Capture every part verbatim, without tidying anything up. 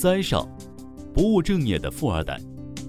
塞尚，不务正业的富二代。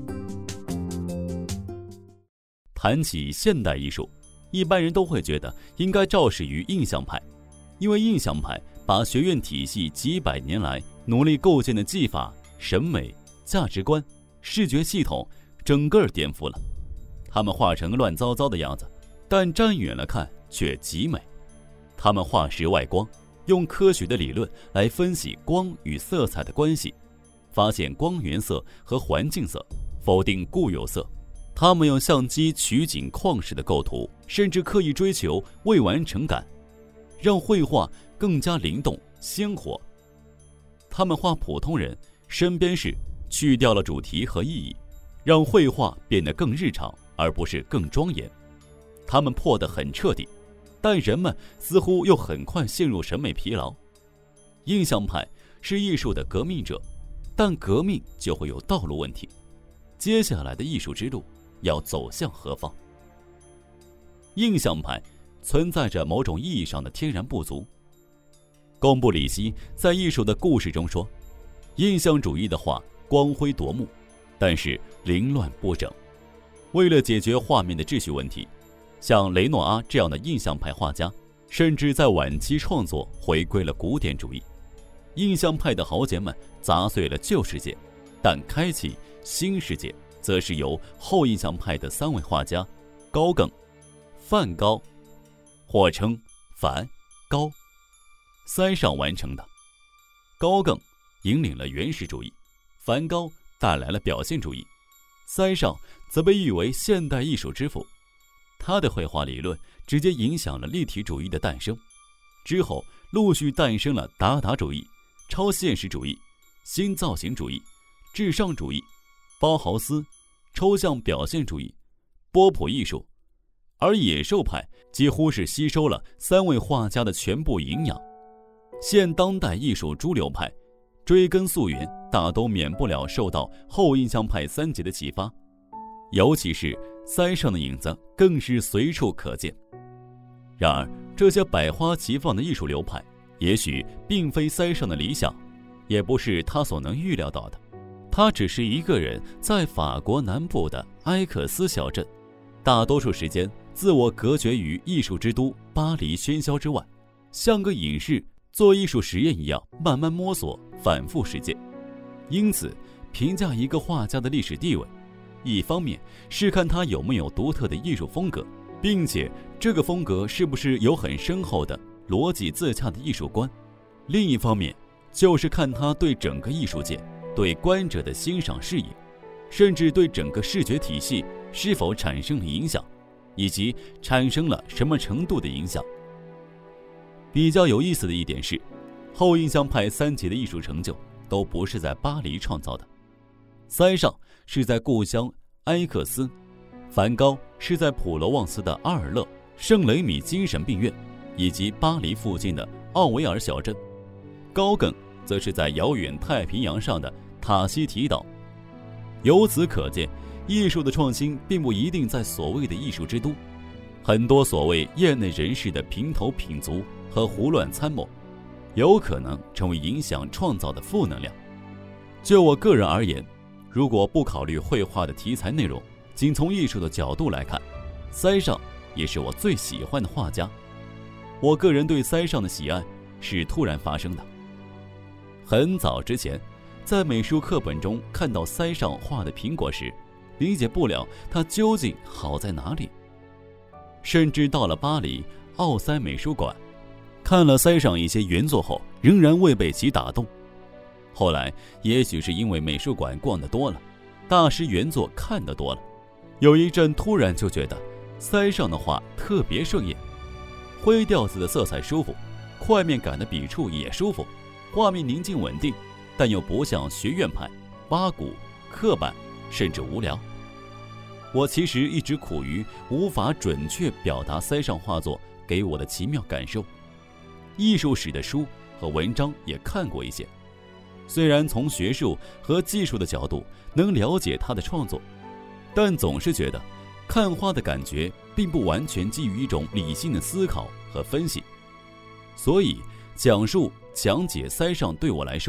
谈起现代艺术，一般人都会觉得应该肇始于印象派，因为印象派把学院体系几百年来努力构建的技法、审美、价值观、视觉系统整个颠覆了。他们画成乱糟糟的样子，但站远了看却极美。他们画实外光，用科学的理论来分析光与色彩的关系，发现光源色和环境色，否定固有色。他们用相机取景旷世的构图，甚至刻意追求未完成感，让绘画更加灵动鲜活。他们画普通人身边事，去掉了主题和意义，让绘画变得更日常，而不是更庄严。他们破得很彻底，但人们似乎又很快陷入审美疲劳。印象派是艺术的革命者，但革命就会有道路问题。接下来的艺术之路要走向何方？印象派存在着某种意义上的天然不足。贡布里希在《艺术的故事》中说，印象主义的画光辉夺目，但是凌乱不整。为了解决画面的秩序问题，像雷诺阿这样的印象派画家，甚至在晚期创作回归了古典主义。印象派的豪杰们砸碎了旧世界，但开启新世界则是由后印象派的三位画家高更、梵高，或称梵高、塞尚完成的。高更引领了原始主义，梵高带来了表现主义，塞尚则被誉为现代艺术之父。他的绘画理论直接影响了立体主义的诞生，之后陆续诞生了达达主义、超现实主义、新造型主义、至上主义、包豪斯、抽象表现主义、波普艺术。而野兽派几乎是吸收了三位画家的全部营养。现当代艺术诸流派追根溯源，大都免不了受到后印象派三杰的启发，尤其是塞尚的影子更是随处可见。然而这些百花齐放的艺术流派也许并非塞尚的理想，也不是他所能预料到的。他只是一个人在法国南部的埃克斯小镇，大多数时间自我隔绝于艺术之都巴黎喧嚣之外，像个隐士做艺术实验一样慢慢摸索反复实践。因此评价一个画家的历史地位，一方面是看他有没有独特的艺术风格，并且这个风格是不是有很深厚的逻辑自洽的艺术观；另一方面就是看他对整个艺术界、对观者的欣赏视野，甚至对整个视觉体系是否产生了影响，以及产生了什么程度的影响。比较有意思的一点是，后印象派三杰的艺术成就都不是在巴黎创造的。塞尚是在故乡埃克斯，梵高是在普罗旺斯的阿尔勒、圣雷米精神病院以及巴黎附近的奥维尔小镇，高更则是在遥远太平洋上的塔希提岛。由此可见，艺术的创新并不一定在所谓的艺术之都，很多所谓业内人士的平头品足和胡乱参谋，有可能成为影响创造的负能量。就我个人而言，如果不考虑绘画的题材内容，仅从艺术的角度来看，塞尚也是我最喜欢的画家。我个人对塞尚的喜爱是突然发生的。很早之前，在美术课本中看到塞尚画的苹果时，理解不了它究竟好在哪里。甚至到了巴黎奥塞美术馆，看了塞尚一些原作后，仍然未被其打动。后来也许是因为美术馆逛得多了，大师原作看得多了，有一阵突然就觉得塞尚的画特别顺眼，灰调子的色彩舒服，块面感的笔触也舒服，画面宁静稳定，但又不像学院派八股刻板甚至无聊。我其实一直苦于无法准确表达塞尚画作给我的奇妙感受。艺术史的书和文章也看过一些，虽然从学术和技术的角度能了解他的创作，但总是觉得看画的感觉并不完全基于一种理性的思考和分析。所以讲述讲解塞尚对我来说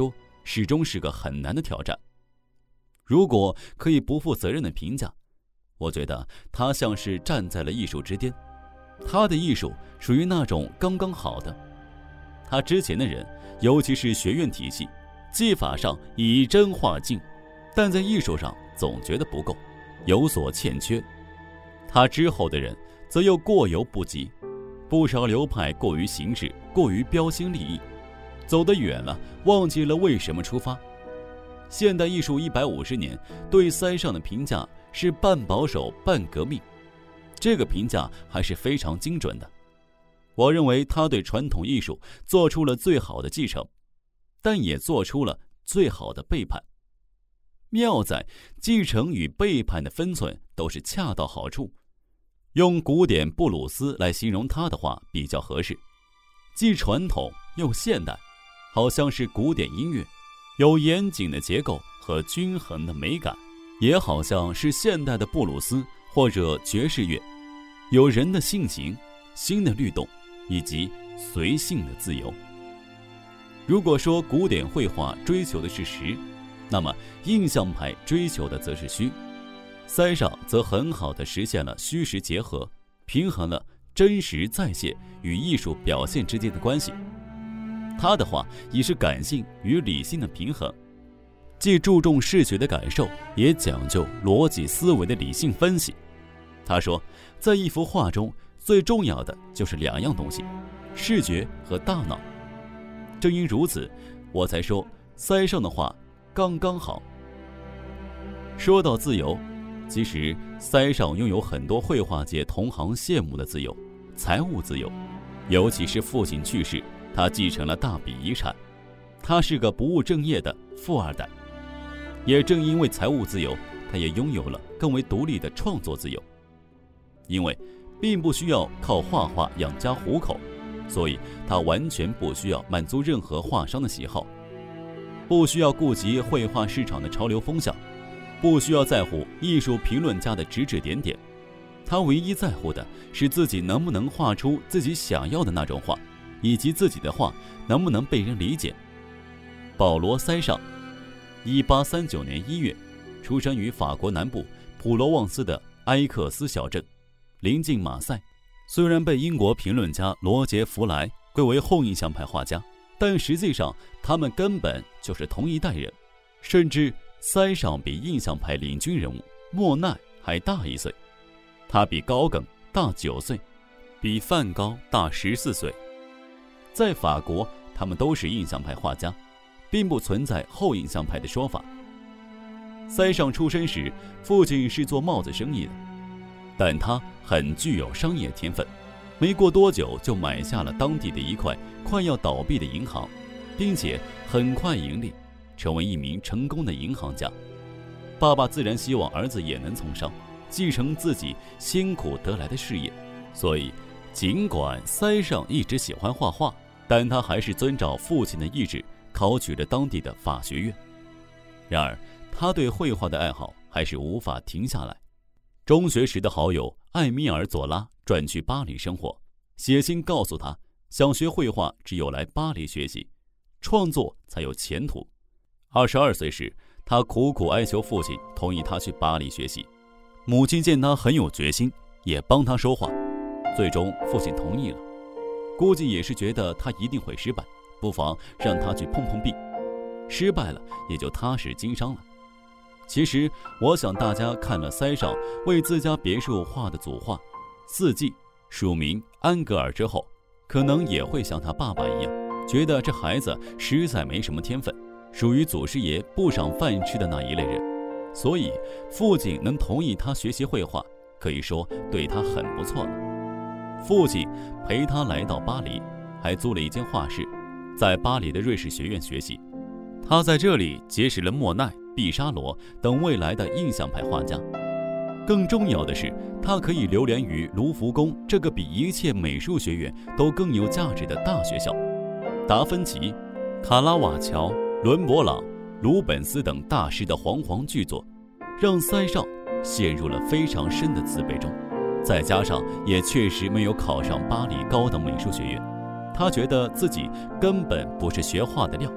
始终是个很难的挑战。如果可以不负责任的评价，我觉得他像是站在了艺术之巅。他的艺术属于那种刚刚好的。他之前的人，尤其是学院体系，技法上以真画境，但在艺术上总觉得不够，有所欠缺。他之后的人则又过犹不及，不少流派过于形式，过于标新立异，走得远了，忘记了为什么出发。现代艺术一百五十年对塞尚的评价是半保守半革命，这个评价还是非常精准的。我认为他对传统艺术做出了最好的继承，但也做出了最好的背叛。妙在继承与背叛的分寸都是恰到好处。用古典布鲁斯来形容他的话比较合适，既传统又现代，好像是古典音乐，有严谨的结构和均衡的美感，也好像是现代的布鲁斯或者爵士乐，有人的性情、心的律动以及随性的自由。如果说古典绘画追求的是实，那么印象派追求的则是虚。塞尚则很好地实现了虚实结合，平衡了真实再现与艺术表现之间的关系。他的画也是感性与理性的平衡，既注重视觉的感受，也讲究逻辑思维的理性分析。他说，在一幅画中最重要的就是两样东西，视觉和大脑。正因如此，我才说塞尚的画刚刚好。说到自由，其实塞尚拥有很多绘画界同行羡慕的自由，财务自由，尤其是父亲去世，他继承了大笔遗产，他是个不务正业的富二代。也正因为财务自由，他也拥有了更为独立的创作自由。因为并不需要靠画画养家糊口，所以他完全不需要满足任何画商的喜好，不需要顾及绘画市场的潮流风向，不需要在乎艺术评论家的指指点点。他唯一在乎的是自己能不能画出自己想要的那种画，以及自己的画能不能被人理解。保罗·塞尚，一八三九年一月，出生于法国南部普罗旺斯的埃克斯小镇，临近马赛。虽然被英国评论家罗杰·弗莱归为后印象派画家，但实际上他们根本就是同一代人。甚至塞尚比印象派领军人物莫奈还大一岁，他比高更大九岁，比梵高大十四岁。在法国，他们都是印象派画家，并不存在后印象派的说法。塞尚出生时，父亲是做帽子生意的，但他很具有商业天分，没过多久就买下了当地的一块快要倒闭的银行，并且很快盈利，成为一名成功的银行家。爸爸自然希望儿子也能从商，继承自己辛苦得来的事业，所以尽管塞尚一直喜欢画画，但他还是遵照父亲的意志考取了当地的法学院。然而他对绘画的爱好还是无法停下来。中学时的好友艾米尔·佐拉转去巴黎生活，写信告诉他，想学绘画只有来巴黎学习，创作才有前途。二十二岁时，他苦苦哀求父亲同意他去巴黎学习。母亲见他很有决心，也帮他说话，最终父亲同意了。估计也是觉得他一定会失败，不妨让他去碰碰壁，失败了也就踏实经商了。其实我想大家看了塞尚为自家别墅画的组画《四季》，署名安格尔之后，可能也会像他爸爸一样，觉得这孩子实在没什么天分，属于祖师爷不赏饭吃的那一类人。所以父亲能同意他学习绘画，可以说对他很不错了。父亲陪他来到巴黎，还租了一间画室，在巴黎的瑞士学院学习。他在这里结识了莫奈、毕沙罗等未来的印象派画家。更重要的是，他可以流连于卢浮宫这个比一切美术学院都更有价值的大学校。达芬奇、卡拉瓦乔、伦勃朗、鲁本斯等大师的煌煌巨作，让塞尚陷入了非常深的自卑中。再加上也确实没有考上巴黎高等美术学院，他觉得自己根本不是学画的料。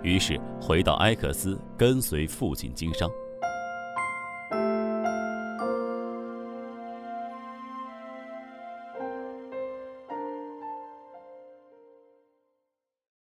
于是回到埃克斯，跟随父亲经商。